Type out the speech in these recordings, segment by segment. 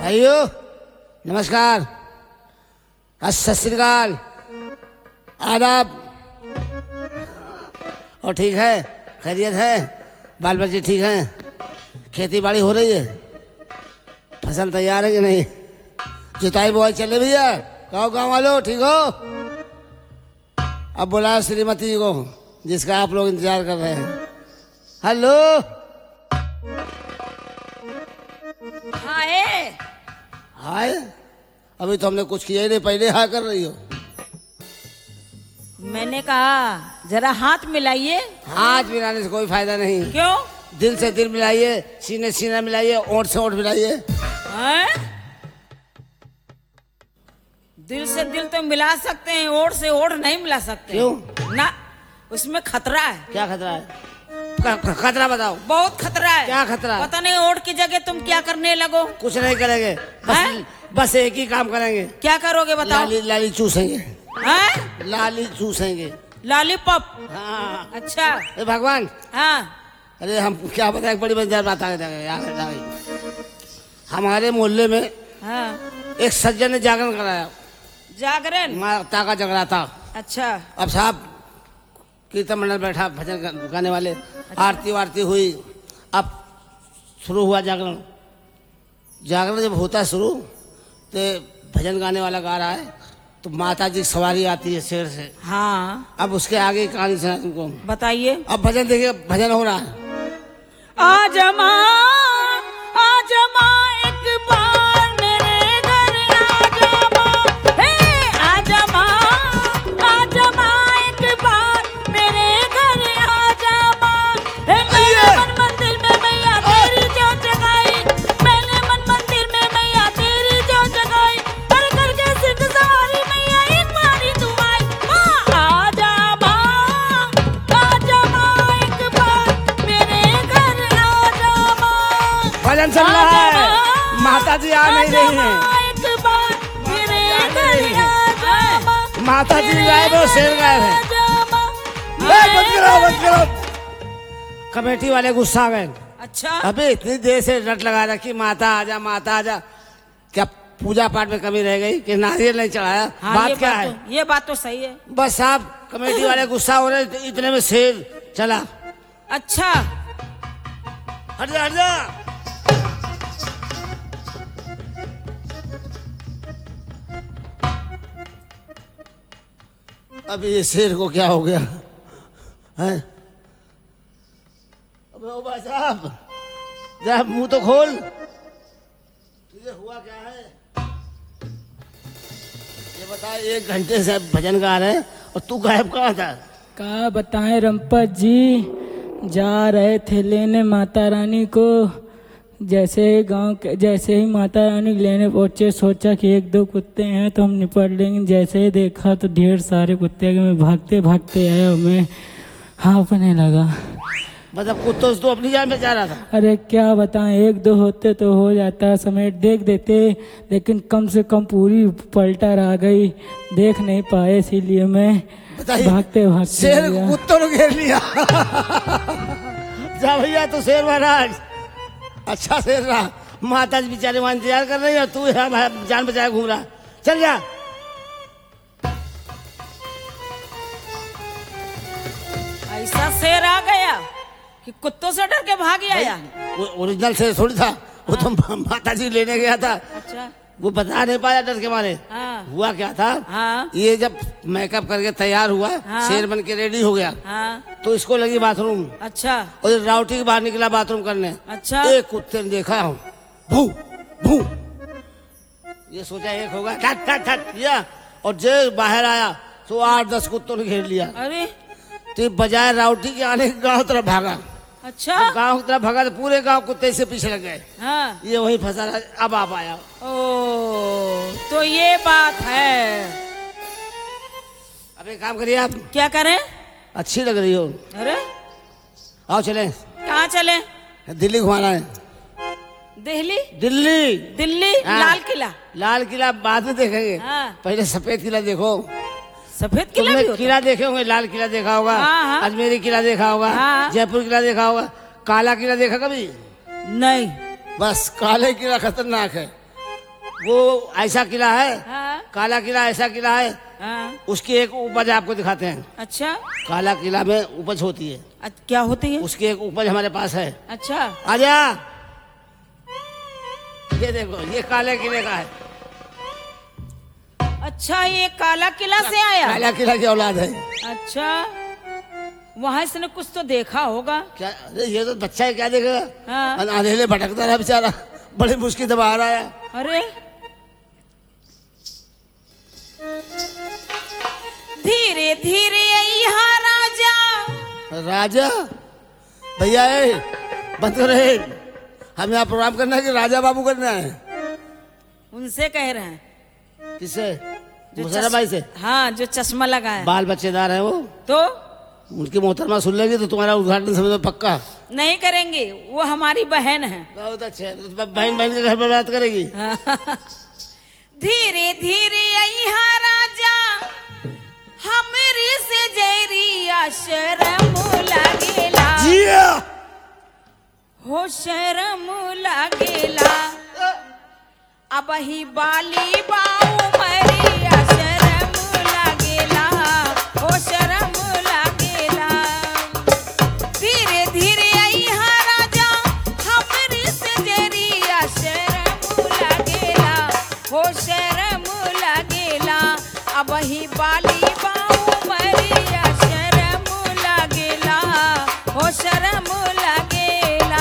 भाइयों नमस्कार, सत श्री अकाल, आदाब। और ठीक है, खैरियत है, बाल बच्चे ठीक हैं, खेती बाड़ी हो रही है, फसल तैयार है कि नहीं, जुताई बुआई चले भैया, कहो गाँव वालों ठीक हो। अब बुलाओ श्रीमती जी को जिसका आप लोग इंतजार कर रहे हैं। हेलो हाय हाय, अभी तो हमने कुछ किया ही नहीं, पहले हाय कर रही हो। मैंने कहा जरा हाथ मिलाइए। हाथ मिलाने से कोई फायदा नहीं। क्यों? दिल से दिल मिलाइए, सीने से सीना मिलाइए, ओंठ से ओंठ मिलाइए। हैं? दिल से दिल तो मिला सकते हैं, ओठ से ओठ नहीं मिला सकते। क्यों? ना, उसमें खतरा है। क्या खतरा है? खतरा बताओ। बहुत खतरा है। क्या खतरा है? पता नहीं ओठ की जगह तुम क्या करने लगो। कुछ नहीं करेंगे, बस एक ही काम करेंगे। क्या करोगे बताओ? लाली लाली चूसेंगे। हैं? लाली चूसेंगे। लॉलीपॉप? हाँ। अच्छा। ए भगवान, हाँ। अरे हम क्या बताएं, बड़ी मजेदार बात आ गई। हमारे मोहल्ले में हाँ। एक सज्जन ने जागरण कराया। जागरण? माता का जगराता। अच्छा। अब साहब कीर्तन मंडल बैठा, भजन गाने वाले, आरती वारती हुई, अब शुरू हुआ जागरण। जागरण जब होता है शुरू, तो भजन गाने वाला गा रहा है, तो माता जी की सवारी आती है शेर से। हाँ। अब उसके आगे की कहानी सुना तुमको, बताइए। अब भजन देखिए, भजन हो रहा है। आजमा एक बार मेरे घर आजमा, हे आजमा एक बार मेरे घर आजमा। मैंने मन मंदिर में मैया तेरी जो जगाई, मैंने मन मंदिर में मैया तेरी जो जगाई, कर करके सिद्ध सवारी मैया एक बारी तू आई। आजमा एक बार मेरे घर आजमा। भजन चल रहा है, माता जी आ नहीं रही हैं। माता जी गायब है, शेर गायब है। बंद करो। कमेटी वाले गुस्सा आ गए। अच्छा। अबे इतनी देर से रट लगा रखी, माता आजा माता आजा, क्या पूजा पाठ में कमी रह गई कि नारियल नहीं चढ़ाया? हाँ, बात क्या है? ये बात तो सही है। बस साहब कमेटी वाले गुस्सा हो रहे, इतने में शेर चला। अच्छा। हट जा हट जा। अभी ये शेर को क्या हो गया है? अबे ओ भाई साहब, जरा मुंह तो खोल, तुझे हुआ क्या है ये बता। 1 घंटे से भजन गा रहे हैं और तू गायब कहाँ था? क्या बताएं रंपत जी, जा रहे थे लेने माता रानी को, जैसे ही माता रानी लेने पहुंचे, सोचा कि 1-2 कुत्ते हैं तो हम निपट लेंगे। जैसे ही देखा तो ढेर सारे कुत्ते, मैं भागते भागते आया, मैं हाँफने लगा। मतलब कुत्तों से तो अपनी जान बचा रहा था? अरे क्या बताएं, 1-2 होते तो हो जाता, समेट देख देते, लेकिन कम से कम पूरी पलटा आ गई, देख नहीं पाए, इसीलिए मैं भागते भागते शेर कुत्तों ने घेर लिया। जा भैया तू शेर महाराज, अच्छा शेर रहा। माता जी बेचारे वहां इंतजार कर रही है, तू यहाँ जान बचाए घूम रहा। चल जा। ऐसा शेर आ गया कि कुत्तों से डर के भाग आया। ओरिजिनल शेर थोड़ी था वो, तो माता जी लेने गया था। अच्छा। वो बता नहीं पाया डर के मारे। हाँ। हुआ क्या था, हाँ। ये जब मेकअप करके तैयार हुआ, हाँ। शेर बन के रेडी हो गया, हाँ। तो इसको लगी बाथरूम। अच्छा। और राउटी के बाहर निकला बाथरूम करने। अच्छा। एक कुत्ते ने देखा हूँ, भू भू, ये सोचा एक होगा, ठट ठट ठट किया, और जो बाहर आया तो 8-10 कुत्तों ने घेर लिया। अरे तो बजाय राउटी के आने गांव तरफ भागा। अच्छा। गांव की तरफ भागा तो पूरे गांव कुत्ते से पीछे लग गए। हाँ। ये वही फंसा रहा, अब आप आया। ओ, तो ये बात है। अब एक काम करिए आप। क्या करें? अच्छी लग रही हो, अरे आओ चलें, कहाँ चले? दिल्ली घुमाना है। दिल्ली? दिल्ली दिल्ली? हाँ। लाल किला? लाल किला बाद में देखेंगे। हाँ। पहले सफेद किला देखो। सफेद किला भी तुमने होता? किला देखे होंगे, लाल किला देखा होगा, हाँ, हाँ। अजमेरी किला देखा होगा, हाँ। जयपुर किला देखा होगा, काला किला देखा कभी? नहीं। बस काले किला खतरनाक है, वो ऐसा किला है, हाँ काला किला ऐसा किला है, हाँ। उसकी एक उपज आपको दिखाते हैं। अच्छा काला किला में उपज होती है, क्या होती है? उसकी एक उपज हमारे पास है। अच्छा आजा, ये देखो, ये काले किले का है। अच्छा, ये काला किला से आया? काला किला की औलाद है। अच्छा, वहाँ इसने कुछ तो देखा होगा। क्या? अरे ये तो बच्चा है, क्या देखेगा? हाँ। अंधेरे भटकता रहा बेचारा, बड़ी मुश्किल से बाहर आया। अरे धीरे धीरे यहाँ राजा। राजा भैया है, बंद करे। हम यहाँ प्रोग्राम करना है कि राजा बाबू करना है? उनसे कह रहे हैं। किससे? जो मुशर्रफ भाई से। हाँ, जो चश्मा लगाया। बाल बच्चेदार है वो, तो उनकी मोहतरमा सुन लेगी तो तुम्हारा उद्घाटन समझो पक्का। नहीं करेंगे, वो हमारी बहन है। बहुत अच्छे, तो बहन बहन के घर पर बात करेगी। धीरे धीरे यहाँ राजा हमरी से जरिया शर्म लागेला। जिया हो शर्म लागेला। अब ही बाली बाऊ मरिया शर्म लागेला। हो शर्म लागेला। धीरे धीरे यहाँ राजा हमरी से जरिया शर्म लागेला। हो शर्म लागेला। अब ही बाली बाऊ मरिया शर्म लागेला। हो शर्म लागेला।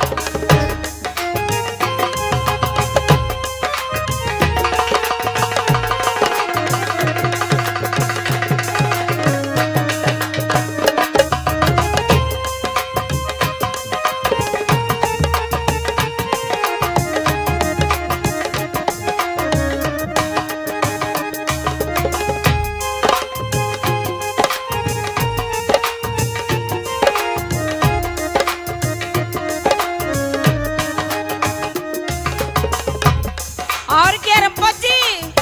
और क्या रब्बा जी,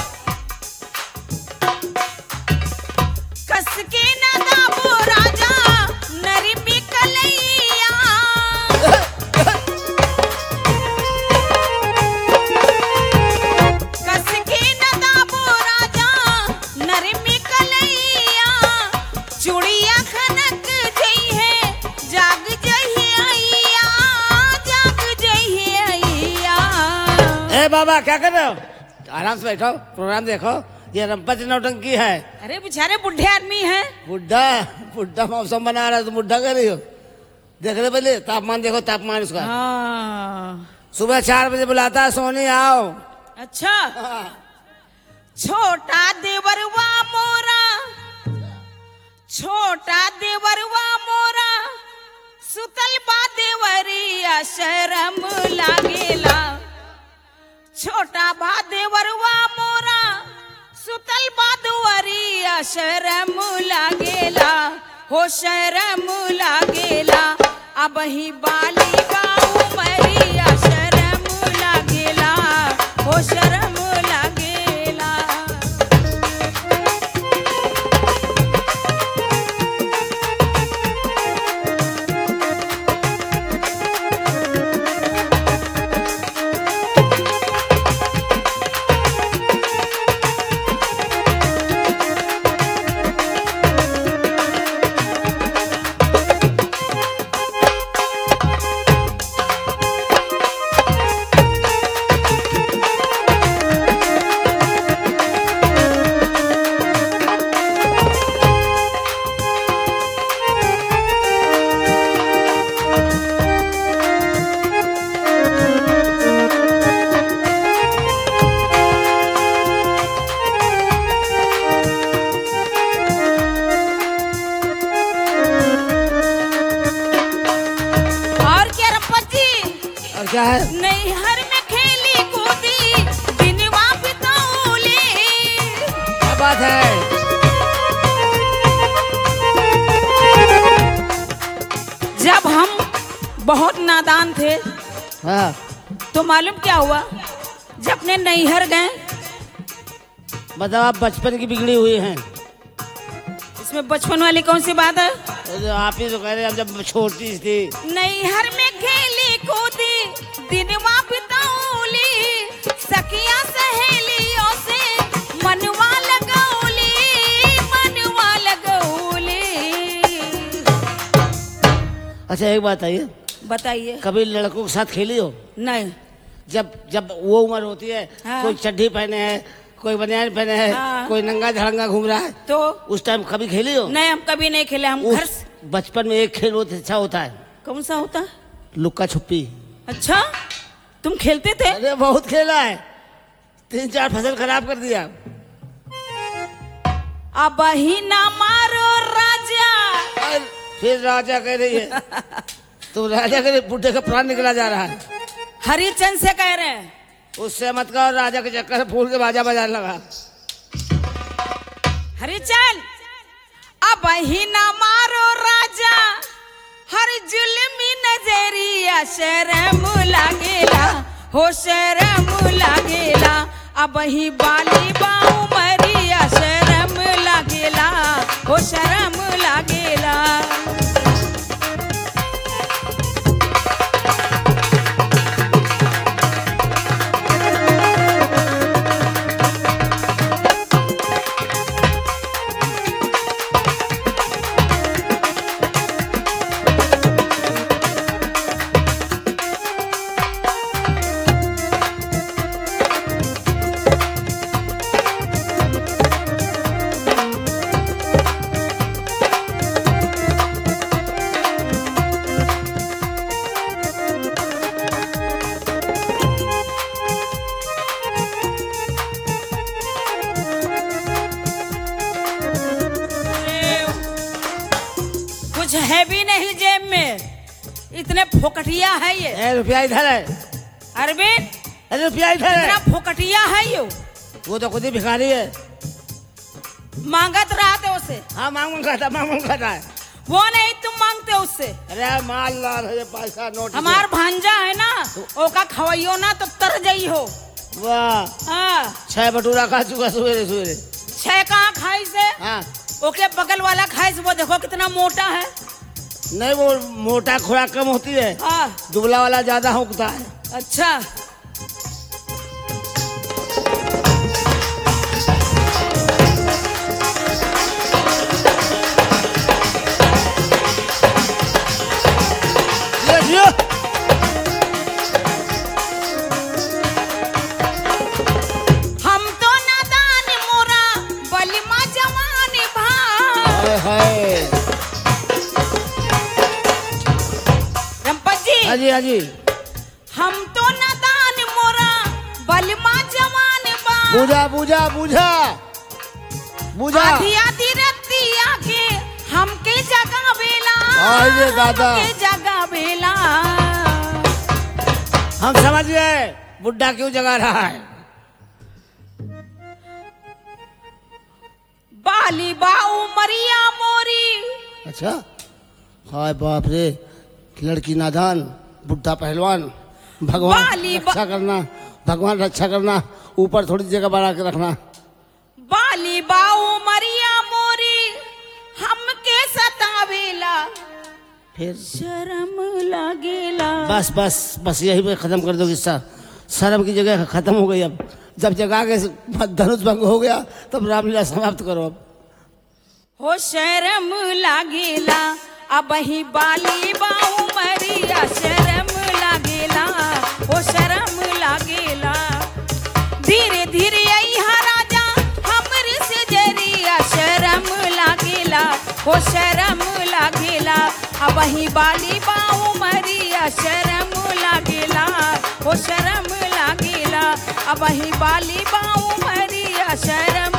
कस के ना दाबो राजा नरमी कलैया। कस के ना दाबो राजा नरमी कलैया। चूड़िया खनक जई है जाग जई आइया। जाग जई आइया। ए बाबा, क्या कर रहे हो? आराम से बैठो, प्रोग्राम देखो। ये रंपत नौटंकी है। अरे बेचारे बुढ़े आदमी हैं। बुढ़ा बुढ़ा मौसम बना रहा है तो बुढ़ा कर रही हो? देख रहे पहले तापमान, देखो तापमान उसका। हाँ। सुबह 4 बजे बुलाता है, सोनी आओ। अच्छा, छोटा देवरवा मोरा। छोटा देवरवा मोरा सुतल बा देवरिया शर्म लागेला। छोटा बा देवरवा मोरा सुतल बा देवरिया शर्म लागेला। हो शर्म लागेला। अब ही बाली बाऊ मरिया शर्म लागेला। हो शर्म लागेला। और क्या रब्बा जी, और क्या है? नैहर में खेली कूदी दिनवा बितौली। क्या बात है? जब हम बहुत नादान थे हाँ, तो मालूम क्या हुआ, जब अपने नैहर गए। बताओ, आप बचपन की बिगड़ी हुई हैं। इसमें बचपन वाली कौन सी बात है? तो आप ही तो कह रहे हैं, अब जब छोटी थी। नैहर में खेली कूदी दिनवा बितौली। सखिया से अच्छा एक बात आइए, बताइए। कभी लड़कों के साथ खेली हो? नहीं। जब जब वो उम्र होती है, हाँ। कोई चड्ढी पहने है, कोई बनियान पहने है, हाँ। कोई नंगा धड़ंगा घूम रहा है, तो उस टाइम कभी खेली हो? नहीं, हम कभी नहीं खेले। हम घर उस बचपन में एक खेल बहुत अच्छा होता है, कौन सा होता है? लुक्का छुपी। अच्छा, तुम खेलते थे? अरे बहुत खेला है, 3-4 फसल खराब कर दिया। अब ही ना मारो राजा। और फिर राजा कह रही है तो राजा के बुढ़े का प्राण निकला जा रहा है। हरिचंद से कह रहे हैं। उससे मत कहो, राजा के चक्कर में फूल के बाजा बजाने लगा। हरिचंद, अब ही ना मारो राजा, हर जुल्मी नजरिया शर्म लागेला, हो शर्म लागेला। अब ही बाली बाऊ मरिया शर्म लागेला, हो शर्म लागेला। कुछ है भी नहीं जेब में, इतने फोकटिया है ये। रुपया इधर है। अरविंद, अरे रुपया इधर इतना है। फोकटिया है ये। वो तो खुद ही भिखारी है। मांगत रहा थे उसे। हाँ मांग खाता है। वो नहीं, तुम मांगते हो उससे। अरे माल लाल है, पैसा नोट। हमार भांजा है ना, ओका खवाइयो ना तो तर जाई हो। वाह, हाँ, 6 भटूरा खा चुका सवेरे सवेरे। 6 कहाँ खाई से? हाँ ओके बगल वाला खाई से, वो देखो कितना मोटा है। नहीं, वो मोटा खुराक कम होती है, हाँ, दुबला वाला ज्यादा होता है। अच्छा। ये हम तो नादान मोरा बलिमा जवान भा। हाय। रंपत जी, हाँ जी, हाँ जी। हम तो नादान मोरा बलिमा जवान बा। बूझा बूझा बूझा बूझा। आधी आधी रतिया के हमके जगह बेला, अरे दादा। हमके जगह बेला। हम समझ गए बुड्ढा क्यों जगा रहा है। बाली बाऊ मरिया मोरी। अच्छा, हाय बाप रे, लड़की नादान, बुड्ढा पहलवान। भगवान बाली रक्षा करना, भगवान रक्षा करना, ऊपर थोड़ी जगह बढ़ा के रखना। बाली बाऊ मरिया मोरी, हमके सतावेला, फिर शर्म लागेला। बस बस बस, यही पे खत्म कर दो किस्सा। शर्म की जगह खत्म हो गई। अब जब जगा के धनुष भंग हो गया तब रामलीला समाप्त करो। अब हो शर्म लागेला, अब ही बाली बाऊ मरिया शर्म लागेला, हो शर्म लागेला। धीरे धीरे अइहा राजा हमरे से जरिया, शर्म लागेला, हो शर्म लागेला। अब ही बाली बाऊ मरिया शर्म लागेला, हो शर्म लागेला। अब ही बाली बाऊ मरिया शर्म